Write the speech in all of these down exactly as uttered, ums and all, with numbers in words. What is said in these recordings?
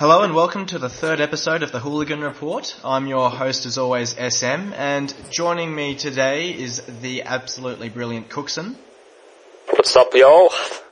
Hello and welcome to the third episode of the Hooligan Report. I'm your host as always, S M, and joining me today is the absolutely brilliant Cookson. What's up, y'all?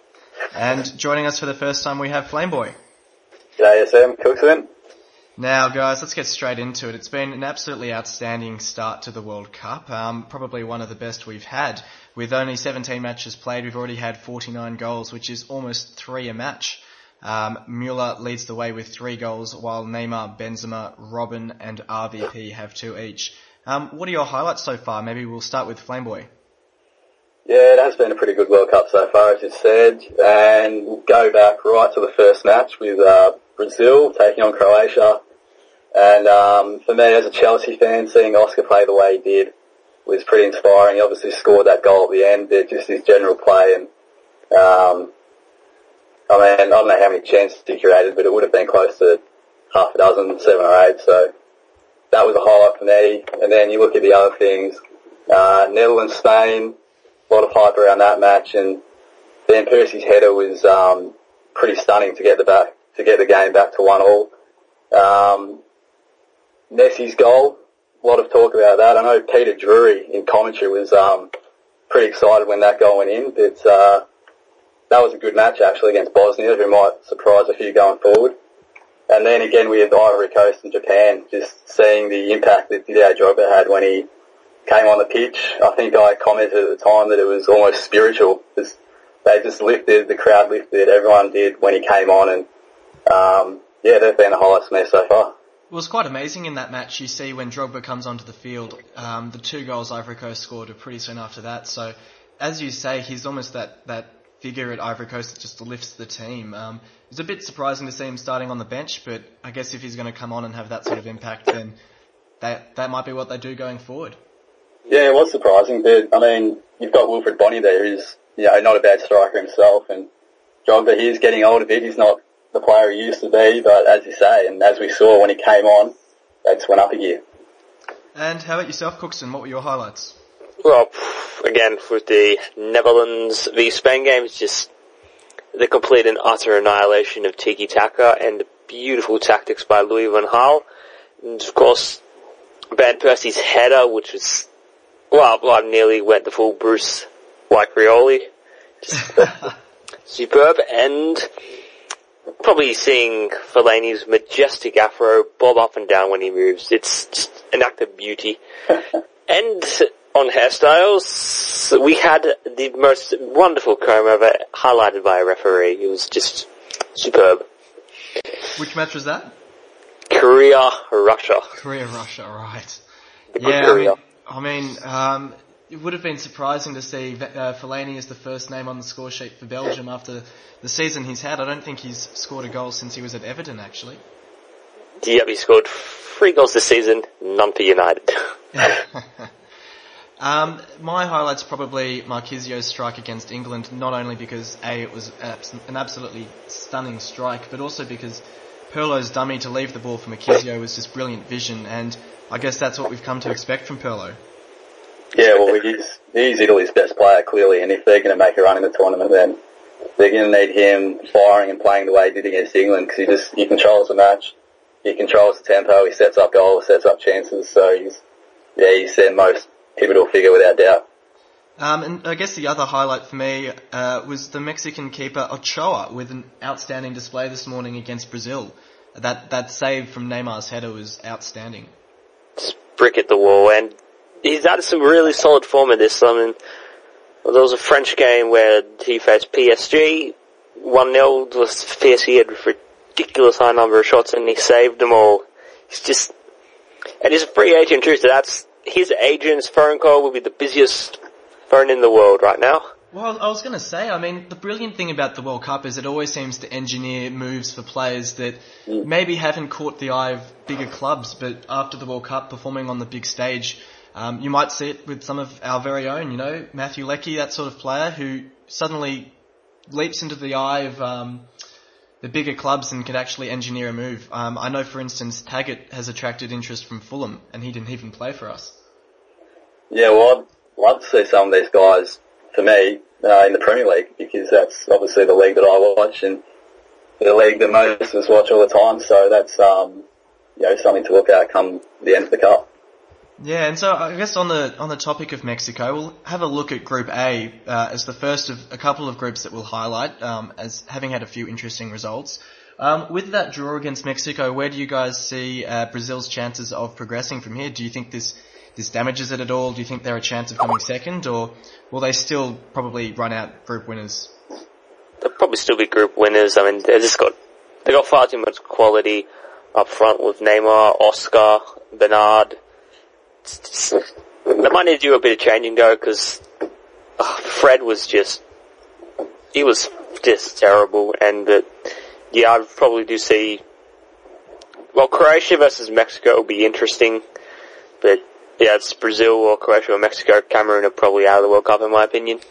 And joining us for the first time we have Flameboy. G'day S M, Cookson. Now guys, let's get straight into it. It's been an absolutely outstanding start to the World Cup, um, probably one of the best we've had. With only seventeen matches played, we've already had forty-nine goals, which is almost three a match. Um, Müller leads the way with three goals, while Neymar, Benzema, Robben and R V P have two each. Um, what are your highlights so far? Maybe we'll start with Flameboy. Yeah, it has been a pretty good World Cup so far, as you said, and we'll go back right to the first match with uh, Brazil taking on Croatia. And um, for me, as a Chelsea fan, seeing Oscar play the way he did was pretty inspiring. He obviously scored that goal at the end, but just his general play and um, I mean, I don't know how many chances he created, but it would have been close to half a dozen, seven or eight. So that was a highlight for me. And then you look at the other things, uh, Netherlands, Spain, a lot of hype around that match. And Van Persie's header was um, pretty stunning to get the back to get the game back to one all. Um, Messi's goal, a lot of talk about that. I know Peter Drury in commentary was um, pretty excited when that goal went in, but uh, that was a good match actually against Bosnia, who might surprise a few going forward. And then again we had Ivory Coast and Japan, just seeing the impact that Didier Drogba had when he came on the pitch. I think I commented at the time that it was almost spiritual. Just, they just lifted, the crowd lifted, everyone did when he came on, and um, yeah, they've been the highlights for me so far. It was quite amazing in that match. You see when Drogba comes onto the field, um, the two goals Ivory Coast scored are pretty soon after that. So, as you say, he's almost that, that figure at Ivory Coast that just lifts the team. Um, it's a bit surprising to see him starting on the bench, but I guess if he's going to come on and have that sort of impact, then that that might be what they do going forward. Yeah, it was surprising, but I mean, you've got Wilfred Bonny there, who's, you know, not a bad striker himself, and Drogba, he's getting old a bit. He's not the player he used to be, but as you say, and as we saw when he came on, they just went up a gear. And how about yourself, Cookson? What were your highlights? Well, again, with the Netherlands v Spain game, it's just the complete and utter annihilation of tiki-taka and the beautiful tactics by Louis van Gaal. And of course, Van Persie's header, which was, well, I nearly went the full Bruce like Rioli. Just superb. And probably seeing Fellaini's majestic afro bob up and down when he moves. It's just an act of beauty. And on hairstyles, we had the most wonderful comb over highlighted by a referee. It was just superb. Which match was that? Korea, Russia. Korea, Russia, right. Good Yeah, Korea. I mean, I mean um, it would have been surprising to see uh, Fellaini as the first name on the score sheet for Belgium after the season he's had. I don't think he's scored a goal since he was at Everton, actually. Yep, he scored three goals this season, none for United. Um, my highlight's probably Marquisio's strike against England, not only because A, it was an absolutely stunning strike, but also because Pirlo's dummy to leave the ball for Marquisio was just brilliant vision, and I guess that's what we've come to expect from Pirlo. Yeah, well, he's, he's Italy's best player, clearly, and if they're going to make a run in the tournament, then they're going to need him firing and playing the way he did against England, because he just, he controls the match, he controls the tempo, he sets up goals, sets up chances, so he's, yeah, he's their most pivotal figure without doubt. Um, and I guess the other highlight for me uh, was the Mexican keeper Ochoa with an outstanding display this morning against Brazil. That that save from Neymar's header was outstanding. Just brick at the wall, and he's had some really solid form in this. I mean, there was a French game where he faced P S G, one nil, was P S G had a ridiculous high number of shots and he saved them all. He's just, and he's a free agent too, so that's, his agent's phone call will be the busiest phone in the world right now. Well, I was going to say, I mean, the brilliant thing about the World Cup is it always seems to engineer moves for players that maybe haven't caught the eye of bigger clubs, but after the World Cup, performing on the big stage, um, you might see it with some of our very own, you know, Matthew Leckie, that sort of player who suddenly leaps into the eye of um, the bigger clubs and can actually engineer a move. Um, I know, for instance, Taggart has attracted interest from Fulham, and he didn't even play for us. Yeah, well, I'd love to see some of these guys, for me, uh, in the Premier League, because that's obviously the league that I watch, and the league that most of us watch all the time. So that's um, you know, something to look at come the end of the cup. Yeah, and so I guess on the on the topic of Mexico, we'll have a look at Group A uh, as the first of a couple of groups that we'll highlight um, as having had a few interesting results. Um, with that draw against Mexico, where do you guys see uh, Brazil's chances of progressing from here? Do you think this this damages it at all? Do you think they're a chance of coming second, or will they still probably run out group winners? They'll probably still be group winners. I mean, they just got they got far too much quality up front with Neymar, Oscar, Bernard. They might need to do a bit of changing though, because uh, Fred was just, he was just terrible, and uh, yeah, I probably do see, well, Croatia versus Mexico will be interesting, but yeah, it's Brazil or Croatia or Mexico. Cameroon are probably out of the World Cup in my opinion.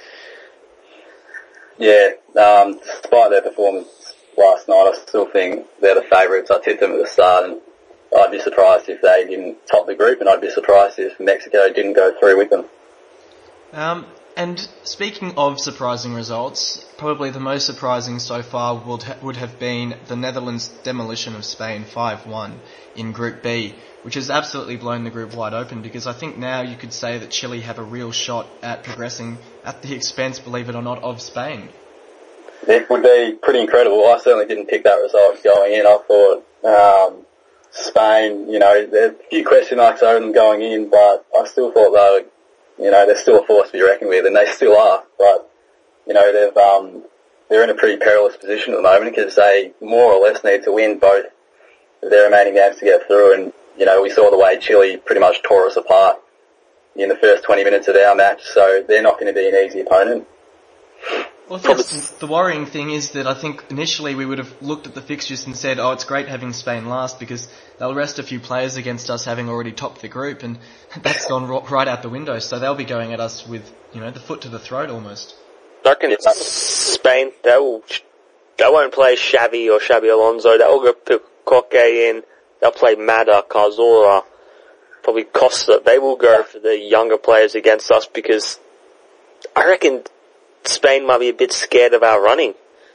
Yeah, um, despite their performance last night, I still think they're the favourites. I tipped them at the start, and I'd be surprised if they didn't top the group, and I'd be surprised if Mexico didn't go through with them. Um, and speaking of surprising results, probably the most surprising so far would ha- would have been the Netherlands' demolition of Spain five one in Group B, which has absolutely blown the group wide open, because I think now you could say that Chile have a real shot at progressing at the expense, believe it or not, of Spain. It would be pretty incredible. I certainly didn't pick that result going in. I thought um, Spain, you know, there's a few question marks over them going in, but I still thought they were, you know, they're still a force to be reckoned with, and they still are. But, you know, they've, um, they're in a pretty perilous position at the moment, because they more or less need to win both of their remaining games to get through. And, you know, we saw the way Chile pretty much tore us apart in the first twenty minutes of our match, so they're not going to be an easy opponent. Well, yes, the worrying thing is that I think initially we would have looked at the fixtures and said, oh, it's great having Spain last because they'll rest a few players against us having already topped the group, and that's gone right out the window. So they'll be going at us with, you know, the foot to the throat almost. I reckon it's Spain. They'll, they won't play Xavi or Xabi Alonso. They'll go put Koke in. They'll play Mada, Cazorla, probably Costa. They will go for the younger players against us, because I reckon Spain might be a bit scared of our running.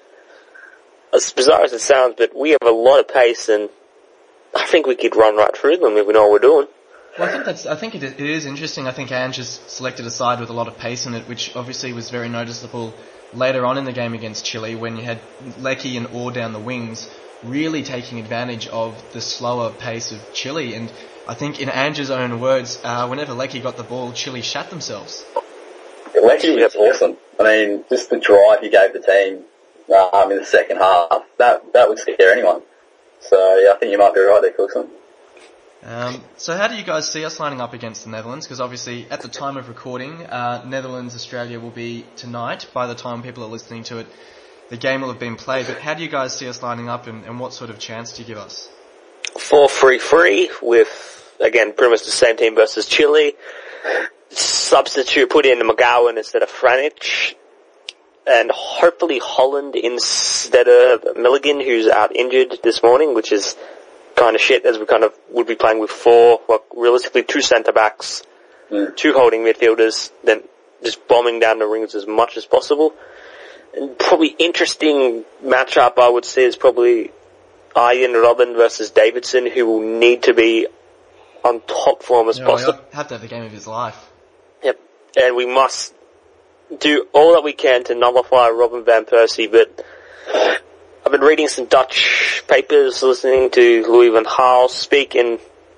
As bizarre as it sounds, but we have a lot of pace, and I think we could run right through them if we know what we're doing. Well, I think that's. I think it, it is interesting. I think Ange has selected a side with a lot of pace in it, which obviously was very noticeable later on in the game against Chile, when you had Lecky and Orr down the wings, really taking advantage of the slower pace of Chile. And I think, in Ange's own words, uh, whenever Lecky got the ball, Chile shat themselves. Lecky was awesome. I mean, just the drive he gave the team um, in the second half, that that would scare anyone. So, yeah, I think you might be right there, Cookson. Um, so how do you guys see us lining up against the Netherlands? Because obviously, at the time of recording, uh, Netherlands-Australia will be tonight. By the time people are listening to it, the game will have been played. But how do you guys see us lining up, and, and what sort of chance do you give us? four three three with, again, pretty much the same team versus Chile. Substitute, put in McGowan instead of Franic, and hopefully Holland instead of Milligan, who's out injured this morning, which is kind of shit, as we kind of would be playing with four, well, realistically two centre-backs, mm. two holding midfielders, then just bombing down the rings as much as possible. And probably interesting matchup, I would say, is probably Ian Robin versus Davidson, who will need to be on top form as yeah, possible. He'll have to have the game of his life. Yep. And we must do all that we can to nullify Robin van Persie, but I've been reading some Dutch papers, listening to Louis van Gaal speak, and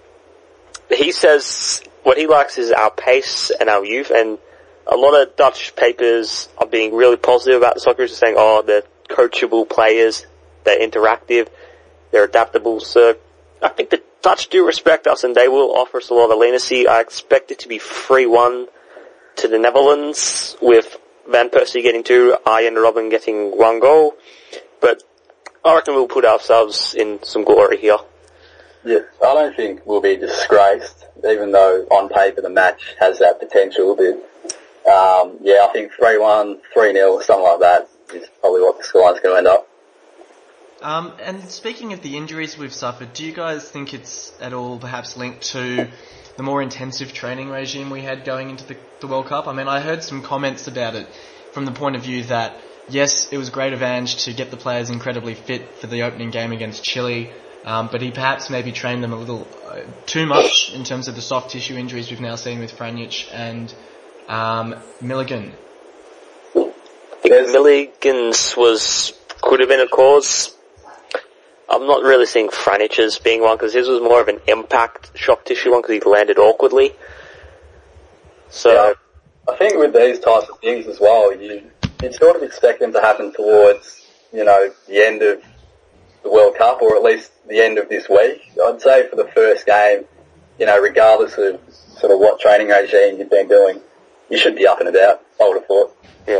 he says what he likes is our pace and our youth, and a lot of Dutch papers are being really positive about the soccer, saying, oh, they're coachable players, they're interactive, they're adaptable, so I think the Dutch do respect us, and they will offer us a lot of leniency. I expect it to be three one to the Netherlands, with Van Persie getting two, Ian Robin getting one goal. But I reckon we'll put ourselves in some glory here. Yeah, I don't think we'll be disgraced, even though on paper the match has that potential. But um, yeah, I think three one, three nil, something like that is probably what the scoreline's going to end up. Um, and speaking of the injuries we've suffered, do you guys think it's at all perhaps linked to the more intensive training regime we had going into the, the World Cup? I mean, I heard some comments about it from the point of view that yes, it was great of Ange to get the players incredibly fit for the opening game against Chile, um, but he perhaps maybe trained them a little uh, too much in terms of the soft tissue injuries we've now seen with Franjic and um, Milligan. I think Milligan's was could have been a cause. I'm not really seeing Franjic as being one, because his was more of an impact shock tissue one, because he landed awkwardly. So, yeah, I think with these types of things as well, you you sort of expect them to happen towards, you know, the end of the World Cup, or at least the end of this week. I'd say for the first game, you know, regardless of sort of what training regime you've been doing, you should be up and about, I would have thought. Yeah.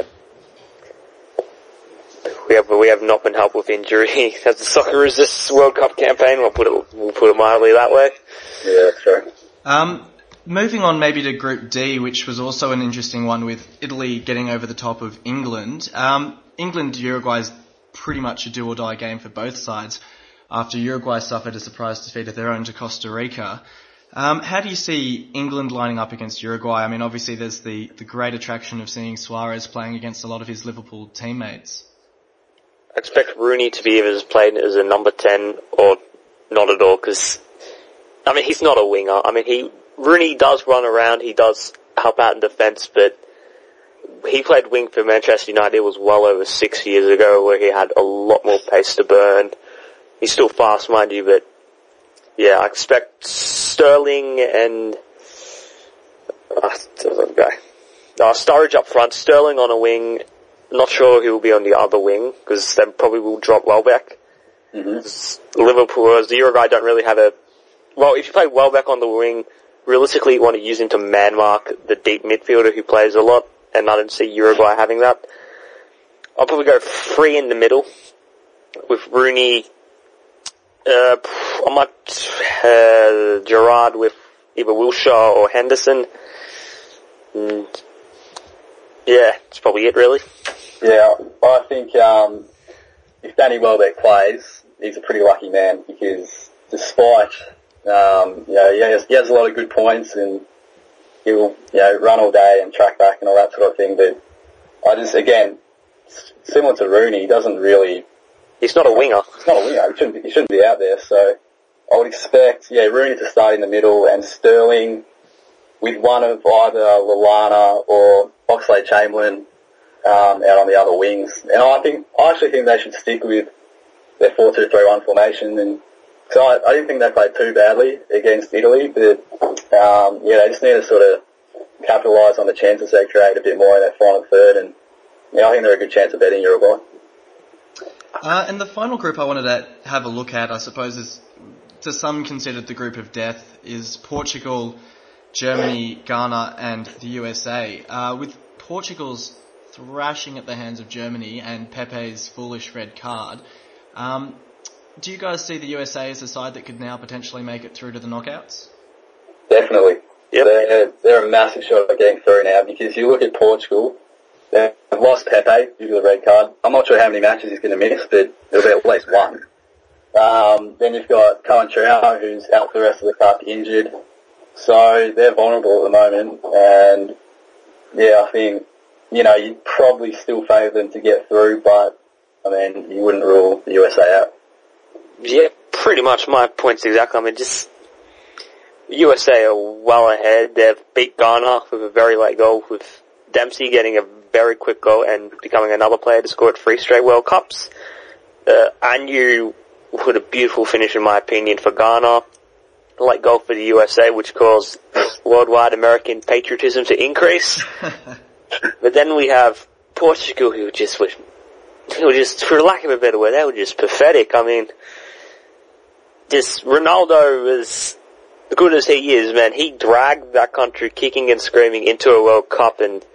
We have we have not been helped with injury as the Soccer Resists World Cup campaign. We'll put it we'll put it mildly that way. Yeah, that's true. Um, moving on maybe to Group D, which was also an interesting one with Italy getting over the top of England. Um, England Uruguay is pretty much a do or die game for both sides after Uruguay suffered a surprise defeat of their own to Costa Rica. Um, how do you see England lining up against Uruguay? I mean, obviously there's the, the great attraction of seeing Suarez playing against a lot of his Liverpool teammates. I expect Rooney to be either played as a number ten or not at all, because, I mean, he's not a winger. I mean, he Rooney does run around, he does help out in defence, but he played wing for Manchester United. It was well over six years ago, where he had a lot more pace to burn. He's still fast, mind you, but yeah, I expect Sterling and uh, guy. Uh, Sturridge up front, Sterling on a wing. Not sure who will be on the other wing, because they probably will drop Welbeck. Mm-hmm. Liverpool, as the Uruguay don't really have a... Well, if you play Welbeck on the wing, realistically you want to use him to man-mark the deep midfielder who plays a lot, and I don't see Uruguay having that. I'll probably go three in the middle, with Rooney, uh, I might, uh, Gerrard with either Wilshere or Henderson. And yeah, that's probably it really. Yeah, I think um, if Danny Welbeck plays, he's a pretty lucky man, because despite um, you know he has, he has a lot of good points and he will you know run all day and track back and all that sort of thing, but I just again similar to Rooney, he doesn't really. He's not a winger. He's not a winger. He shouldn't be, he shouldn't be out there. So I would expect yeah Rooney to start in the middle and Sterling with one of either Lallana or Oxlade-Chamberlain um, out on the other wings. And I think I actually think they should stick with their four two three one formation. And so I, I didn't think they played too badly against Italy, but um, yeah, they just need to sort of capitalise on the chances they create a bit more in that final third. And yeah, I think they're a good chance of betting Uruguay. Uh, and the final group I wanted to have a look at, I suppose, is to some considered the group of death, is Portugal, Germany, Ghana, and the U S A. Uh, with Portugal's thrashing at the hands of Germany and Pepe's foolish red card, um, do you guys see the U S A as a side that could now potentially make it through to the knockouts? Definitely. Yep. They're, they're a massive shot at getting through now, because you look at Portugal, they've lost Pepe due to the red card. I'm not sure how many matches he's going to miss, but it'll be at least one. Um, then you've got Cohen Trao, who's out for the rest of the cup, injured. So they're vulnerable at the moment, and yeah, I think, you know, you'd probably still favour them to get through, but I mean, you wouldn't rule the U S A out. Yeah, pretty much my point's exactly. I mean, just U S A are well ahead. They've beat Ghana with a very late goal, with Dempsey getting a very quick goal and becoming another player to score at three straight World Cups. Uh, Anu put a beautiful finish, in my opinion, for Ghana. Late goal for the U S A, which caused worldwide American patriotism to increase. But then we have Portugal, who just was, who were just, for lack of a better word, they were just pathetic. I mean, just Ronaldo, as good as he is, man, he dragged that country kicking and screaming into a World Cup, and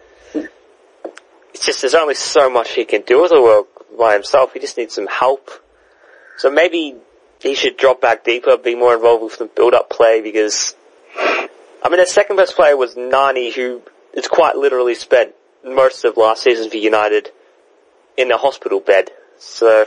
it's just, there's only so much he can do with the world by himself. He just needs some help. So maybe he should drop back deeper, be more involved with the build-up play, because, I mean, their second best player was Nani, who is quite literally spent most of last season for United in a hospital bed. So,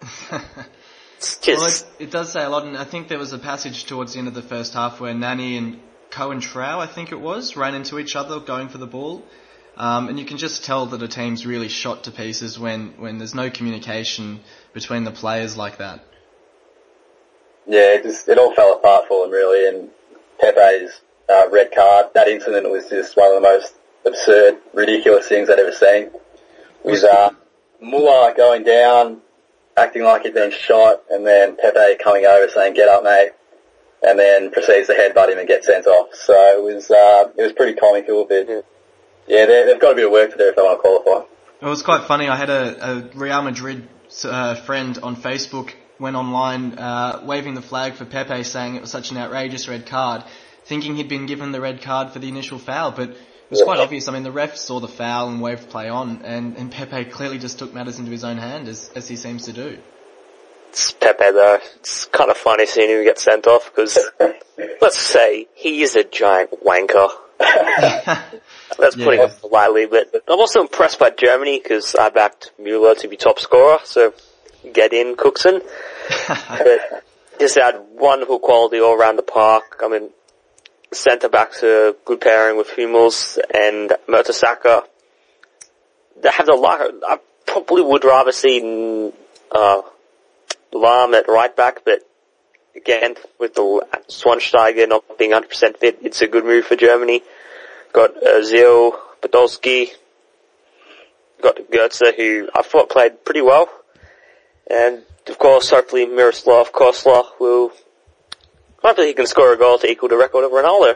it's just... Well, it, it does say a lot, and I think there was a passage towards the end of the first half where Nani and Cohen Trao, I think it was, ran into each other going for the ball. Um, and you can just tell that a team's really shot to pieces when, when there's no communication between the players like that. Yeah, it just, it all fell apart for them really, and Pepe's uh, red card, that incident was just one of the most absurd, ridiculous things I'd ever seen. With uh, Muller going down, acting like he'd been shot, and then Pepe coming over saying, "Get up, mate," and then proceeds to headbutt him and get sent off. So it was uh, it was pretty comical, but yeah, they've got a bit of work to do if they want to qualify. It was quite funny. I had a, a Real Madrid uh, friend on Facebook went online uh, waving the flag for Pepe, saying it was such an outrageous red card, thinking he'd been given the red card for the initial foul, but it was yeah. quite obvious. I mean, the ref saw the foul and waved play on, and, and Pepe clearly just took matters into his own hand, as, as he seems to do. It's Pepe though. It's kind of funny seeing him get sent off, because let's say he is a giant wanker. That's putting Yeah. it lightly, but I'm also impressed by Germany because I backed Müller to be top scorer, so get in, Cookson. But just had wonderful quality all around the park. I mean, centre back's a good pairing with Hummels and Mertesacker. They have the luck. I probably would rather see uh, Lahm at right back, but again, with the Schweinsteiger not being one hundred percent fit, it's a good move for Germany. Got Ozil, Podolski, got Goetze, who I thought played pretty well. And, of course, hopefully Miroslav Kosla will, hopefully he can score a goal to equal the record of Ronaldo.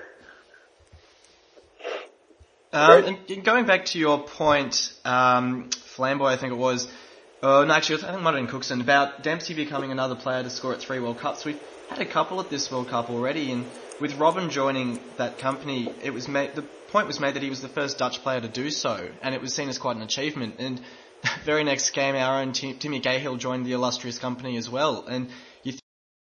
Um, and going back to your point, um, Flamboy, I think it was, uh, no, actually, I think it might have been Cookson, about Dempsey becoming another player to score at three World Cups. We've had a couple at this World Cup already, and with Robin joining that company, it was made, the point was made that he was the first Dutch player to do so, and it was seen as quite an achievement. And very next game, our own Tim, Timmy Cahill joined the illustrious company as well. And you th-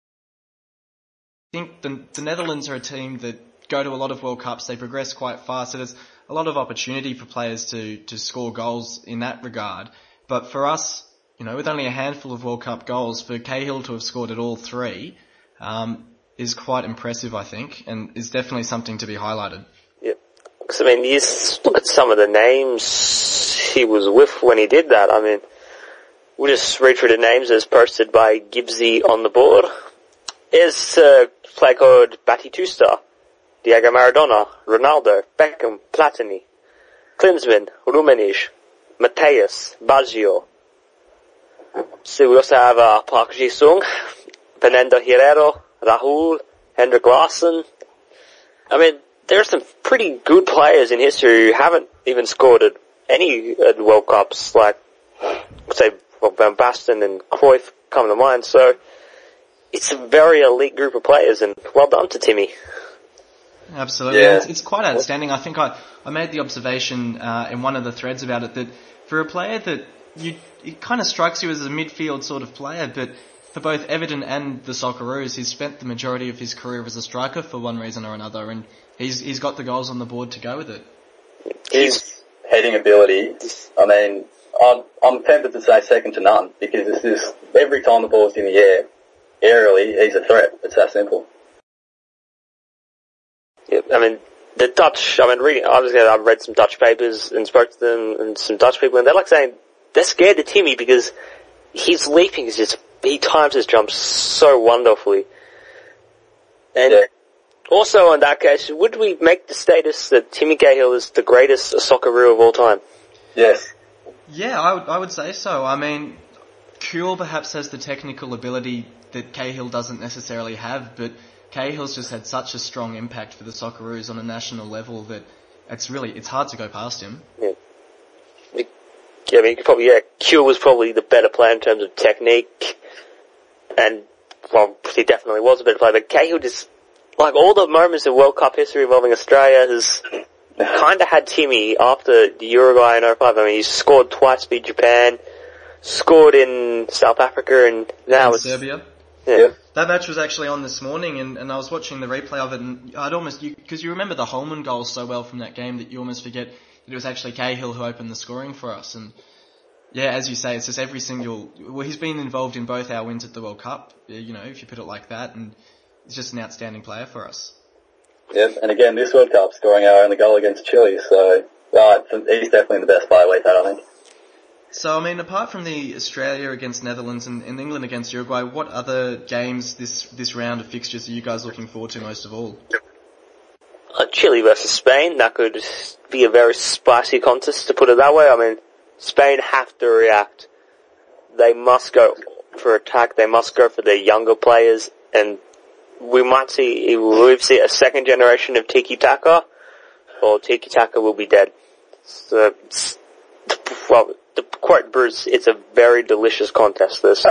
think the, the Netherlands are a team that go to a lot of World Cups, they progress quite fast, so there's a lot of opportunity for players to, to score goals in that regard. But for us, you know, with only a handful of World Cup goals, for Cahill to have scored at all three, um, is quite impressive, I think, and is definitely something to be highlighted. Yep. Because, I mean, you just look at some of the names he was with when he did that. I mean, we'll just read through the names as posted by Gibbsy on the board. Is a player called Batistuta, Diego Maradona, Ronaldo, Beckham, Platini, Klinsmann, Rummenigge, Mateus, Baggio. So we also have uh, Park Ji-sung, Fernando Hierro, Rahul, Henrik Larsson. I mean, there are some pretty good players in history who haven't even scored at any at World Cups, like, say, well, Van Basten and Cruyff come to mind. So it's a very elite group of players, and well done to Timmy. Absolutely. Yeah. It's, it's quite outstanding. I think I, I made the observation uh, in one of the threads about it that for a player that you, it kind of strikes you as a midfield sort of player, but for both Everton and the Socceroos, he's spent the majority of his career as a striker for one reason or another, and he's he's got the goals on the board to go with it. His heading ability, I mean, I'm, I'm tempted to say second to none, because it's just, every time the ball's in the air, aerially, he's a threat. It's that simple. Yeah, I mean, the Dutch, I mean, reading, obviously I've read some Dutch papers and spoke to them and some Dutch people, and they're like saying, they're scared of Timmy because his leaping is just, he times his jumps so wonderfully. And Yeah. also in that case, would we make the status that Timmy Cahill is the greatest Socceroo of all time? Yes. Yeah, I would, I would say so. I mean, Kuhl perhaps has the technical ability that Cahill doesn't necessarily have, but Cahill's just had such a strong impact for the Socceroos on a national level that it's really, it's hard to go past him. Yeah. Yeah, I mean, you could probably, yeah, Q was probably the better player in terms of technique, and, well, he definitely was a better player, but Cahill just, like, all the moments of World Cup history involving Australia has kind of had Timmy after the Uruguay in oh five. I mean, he's scored twice, beat Japan, scored in South Africa, and now in it's... Serbia. Yeah. Yeah. That match was actually on this morning, and, and I was watching the replay of it, and I'd almost, because you, you remember the Holman goal so well from that game that you almost forget that it was actually Cahill who opened the scoring for us. And yeah, as you say, it's just every single, well, he's been involved in both our wins at the World Cup, you know, if you put it like that, and he's just an outstanding player for us. Yep, and again, this World Cup, scoring our only goal against Chile, so Uh, he's definitely the best player we've had, I think. So, I mean, apart from the Australia against Netherlands and, and England against Uruguay, what other games this, this round of fixtures are you guys looking forward to most of all? Uh, Chile versus Spain, that could be a very spicy contest, to put it that way. I mean, Spain have to react. They must go for attack, they must go for their younger players, and we might see, we'll see a second generation of tiki-taka, or tiki-taka will be dead. So, well, to quote Bruce, it's a very delicious contest, this.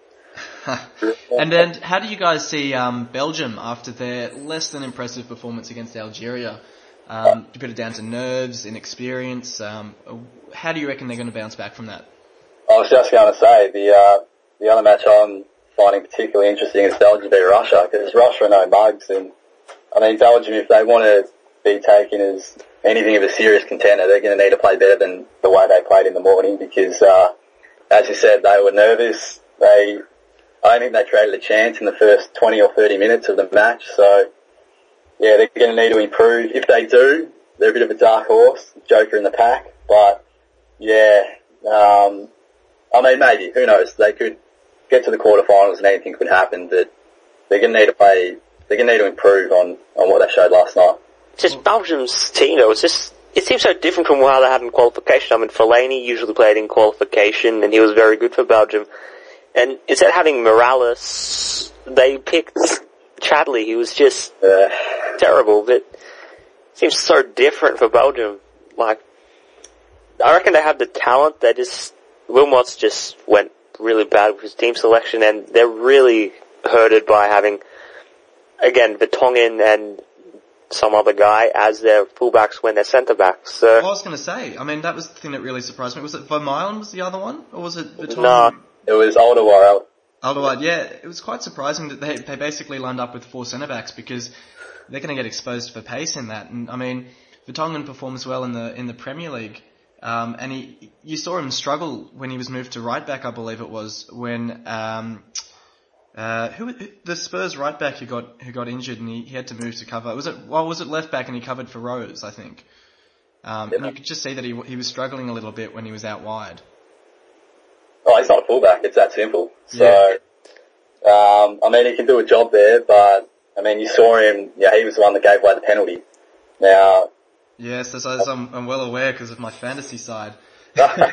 And then, how do you guys see um, Belgium after their less than impressive performance against Algeria? Um, you put it down to nerves, inexperience. Um, how do you reckon they're going to bounce back from that? I was just going to say, the uh, the other match I'm finding particularly interesting is Belgium v Russia, because Russia are no bugs, and I mean, Belgium, if they want to be taken as anything of a serious contender, they're going to need to play better than the way they played in the morning, because, uh, as you said, they were nervous. They, I don't think they created a chance in the first twenty or thirty minutes of the match, so, yeah, they're going to need to improve. If they do, they're a bit of a dark horse, joker in the pack, but, yeah, um, I mean, maybe, who knows, they could get to the quarterfinals and anything could happen, but they're going to need to play, they're going to need to improve on, on what they showed last night. Just Belgium's team, though, it's just, it seems so different from how they had in qualification. I mean, Fellaini usually played in qualification, and he was very good for Belgium. And instead of having Morales, they picked Chadley. He was just uh, terrible, but it seems so different for Belgium. Like, I reckon they have the talent, they just, Wilmots just went really bad with his team selection, and they're really hurted by having, again, Vertonghen and some other guy as their fullbacks when they're centre-backs. So, I was going to say, I mean, that was the thing that really surprised me. Was it Vermaelen was the other one? Or was it Vertonghen? No. It was Alderweireld. Alderweireld, yeah. It was quite surprising that they, they basically lined up with four centre-backs, because they're going to get exposed for pace in that. And, I mean, Vertonghen performs well in the in the Premier League. Um, and he, you saw him struggle when he was moved to right back, I believe it was, when, um, uh, who, who, the Spurs right back who got, who got injured and he, he had to move to cover. Was it, well, was it left back and he covered for Rose, I think. Um, yeah. And you could just see that he, he was struggling a little bit when he was out wide. Oh, he's not a fullback, it's that simple. So, yeah. um, I mean, he can do a job there, but, I mean, you saw him, yeah, he was the one that gave away the penalty. Now, yes, as I'm, I'm well aware because of my fantasy side. Yeah,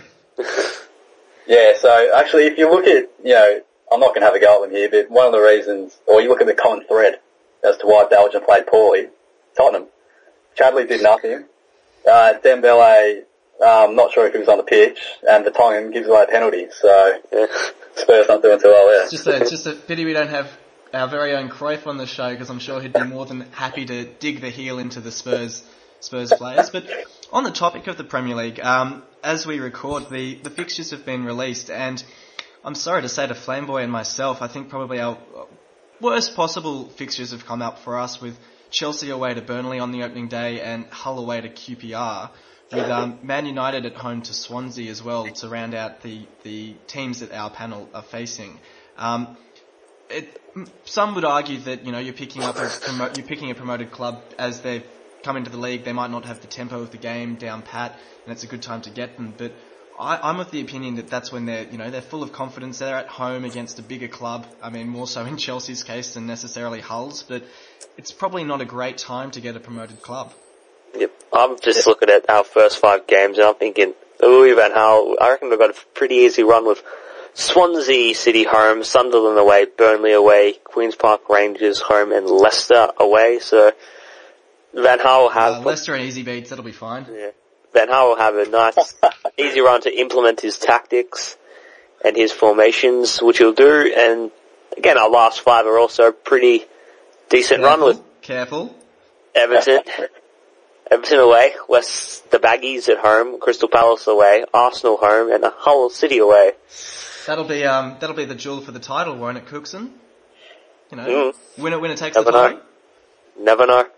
so actually if you look at, you know, I'm not going to have a go at them here, but one of the reasons, or you look at the common thread as to why Belgium played poorly, Tottenham. Chadley did nothing. Uh, Dembele, um, not sure if he was on the pitch, and Vertonghen gives away a penalty, so yeah. Spurs not doing too well there. It's just a, it's just a pity we don't have our very own Cruyff on the show, because I'm sure he'd be more than happy to dig the heel into the Spurs Spurs players. But on the topic of the Premier League, um, as we record, the, the fixtures have been released, and I'm sorry to say to Flamboy and myself, I think probably our worst possible fixtures have come up for us, with Chelsea away to Burnley on the opening day and Hull away to Q P R, with um, Man United at home to Swansea as well, to round out the, the teams that our panel are facing. Um, it, some would argue that, you know, you're picking up a promo- you're picking a promoted club as they've come into the league, they might not have the tempo of the game down pat, and it's a good time to get them. But I, I'm of the opinion that that's when they're, you know, they're full of confidence. They're at home against a bigger club. I mean, more so in Chelsea's case than necessarily Hull's. But it's probably not a great time to get a promoted club. Yep, I'm just looking at our first five games, and I'm thinking, Louis van Gaal, I reckon we've got a pretty easy run with Swansea City home, Sunderland away, Burnley away, Queen's Park Rangers home, and Leicester away. So Van Gaal will have... Uh, Leicester and easy beats, that'll be fine. Yeah. Van Gaal will have a nice, easy run to implement his tactics and his formations, which he'll do. And again, our last five are also pretty decent Careful. run with Careful. Everton. Everton away, West the Baggies at home, Crystal Palace away, Arsenal home, and Hull City away. That'll be um that'll be the duel for the title, won't it, Cookson? You know, Mm. winner winner takes Never the title. know. Never know.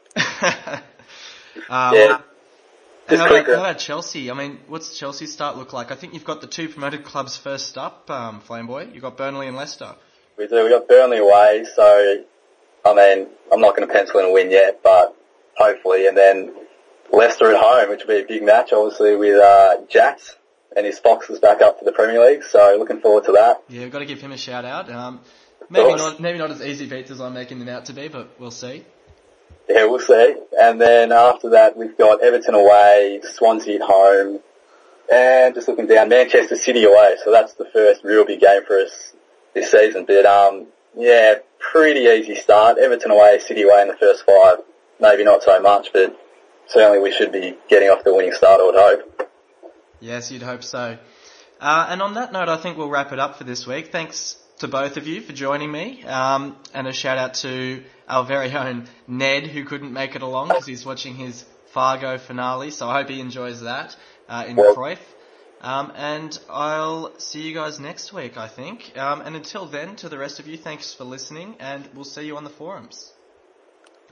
um, Yeah. Just how, quick, about, how about Chelsea? I mean, what's Chelsea's start look like? I think you've got the two promoted clubs first up, um, Flamboy. You've got Burnley and Leicester. We do. We got Burnley away, so I mean, I'm not going to pencil in a win yet, but hopefully. And then Leicester at home, which will be a big match, obviously, with uh, Jats and his Foxes back up to the Premier League. So looking forward to that. Yeah, we've got to give him a shout out. Um, maybe not, maybe not as easy beats as I'm making them out to be, but we'll see. Yeah, we'll see. And then after that, we've got Everton away, Swansea at home, and just looking down, Manchester City away. So that's the first real big game for us this season. But um, yeah, pretty easy start. Everton away, City away in the first five. Maybe not so much, but certainly we should be getting off the winning start, I would hope. Yes, you'd hope so. Uh, and on that note, I think we'll wrap it up for this week. Thanks to both of you for joining me, um, and a shout out to our very own Ned, who couldn't make it along because he's watching his Fargo finale, so I hope he enjoys that uh, in Well, Cruyff. Um, and I'll see you guys next week, I think. Um, and until then, to the rest of you, thanks for listening, and we'll see you on the forums.